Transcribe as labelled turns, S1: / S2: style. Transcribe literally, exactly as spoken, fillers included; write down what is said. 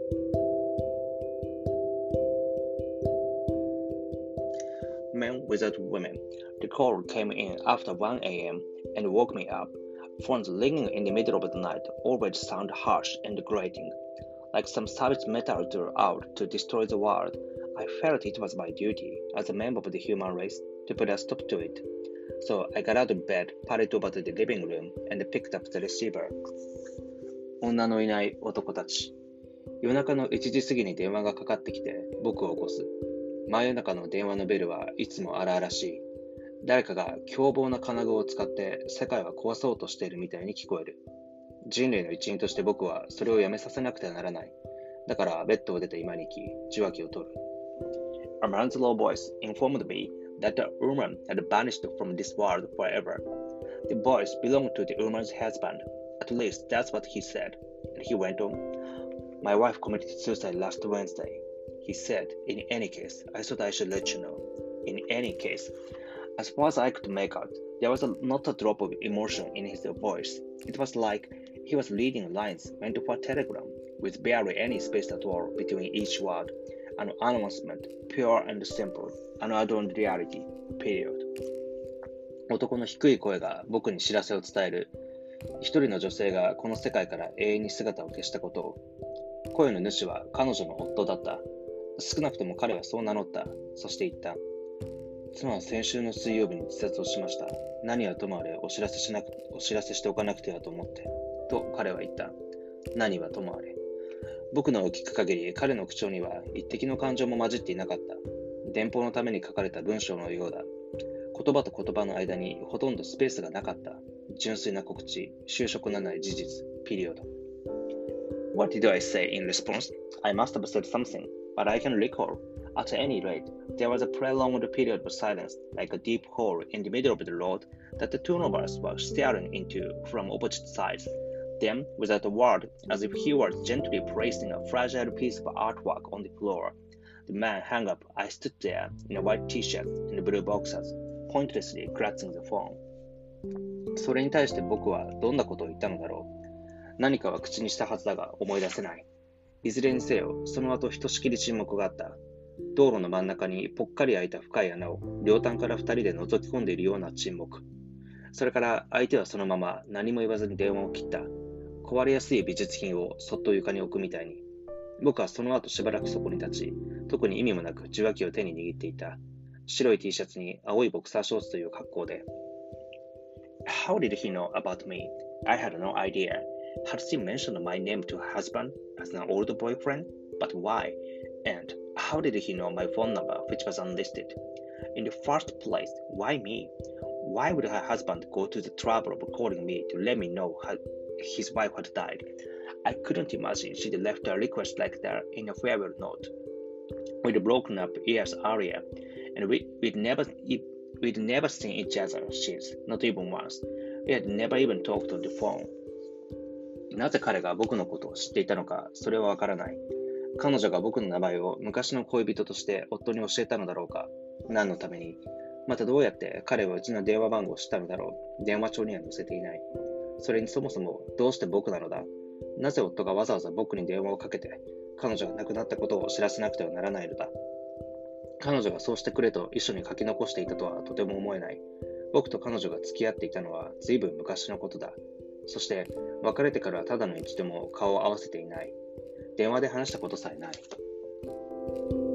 S1: Men without women. The call came in after one a.m. and woke me up. Phones ringing in the middle of the night always sound harsh and grating, like some savage metal drew out to destroy the world. I felt it was my duty as a member of the human race to put a stop to it. So I got out of bed, padded over to the living room, and picked up the receiver. 女のいない男たち。夜中のいちじ過ぎに電話がかかってきて僕を起こす。真夜中の電話のベルはいつも荒々しい。誰かが凶暴な金具を使って世界は壊そうとしているみたいに聞こえる。人類の一員として僕はそれをやめさせなくてはならない。だからベッドを出て居間に行き、受話器を取る。A man's low voice informed me that the woman had vanished from this world forever. The voice belonged to the woman's husband. At least that's what he said. And he went on. My wife committed suicide last Wednesday. He said, in any case, I thought I should let you know. In any case. As far as I could make out, there was a, not a drop of emotion in his voice. It was like he was reading lines meant for a telegram, with barely any space at all between each word. An announcement, pure and simple. Unadorned reality. Period. 男の低い声が僕に知らせを伝える。一人の女性がこの世界から永遠に姿を消したことを。声の主は彼女の夫だった。少なくとも彼はそう名乗った。そして言った。妻は先週の水曜日に自殺をしました。何はともあれお知らせしなく、お知らせしておかなくてはと思って。と彼は言った。何はともあれ。僕の聞く限り彼の口調には一滴の感情も混じっていなかった。電報のために書かれた文章のようだ。言葉と言葉の間にほとんどスペースがなかった。純粋な告知、修飾のない事実、ピリオド。What did I say in response? I must have said something, but I can recall. At any rate, there was a prolonged period of silence, like a deep hole in the middle of the road that the two of us were staring into from opposite sides. Then, without a word, as if he were gently placing a fragile piece of artwork on the floor, the man hung up. I stood there in a white t-shirt and blue boxers, pointlessly clutching the phone. それに対して僕はどんなことを言ったのだろう。何かは口にしたはずだが思い出せない。いずれにせよ、その後ひとしきり沈黙があった。道路の真ん中にぽっかり開いた深い穴を両端から二人で覗き込んでいるような沈黙。それから相手はそのまま何も言わずに電話を切った。壊れやすい美術品をそっと床に置くみたいに。僕はその後しばらくそこに立ち、特に意味もなく受話器を手に握っていた。白い T シャツに青いボクサーショーツという格好で。How did he know about me? I had no idea. Had she mentioned my name to her husband as an old boyfriend? But why? And how did he know my phone number, which was unlisted? In the first place, why me? Why would her husband go to the trouble of calling me to let me know how his wife had died? I couldn't imagine she'd left a request like that in a farewell note. We'd broken up years earlier, and we, we'd never we'd never seen each other since, not even once. We had never even talked on the phone. なぜ彼が僕のことを知っていたのか、それはわからない。彼女が僕の名前を昔の恋人として夫に教えたのだろうか。何のために。またどうやって彼はうちの電話番号を知ったのだろう。電話帳には載せていない。それにそもそもどうして僕なのだ。なぜ夫がわざわざ僕に電話をかけて、彼女が亡くなったことを知らせなくてはならないのだ。彼女がそうしてくれと遺書に書き残していたとはとても思えない。僕と彼女が付き合っていたのは随分昔のことだ。そして別れてからただの一度も顔を合わせていない。電話で話したことさえない。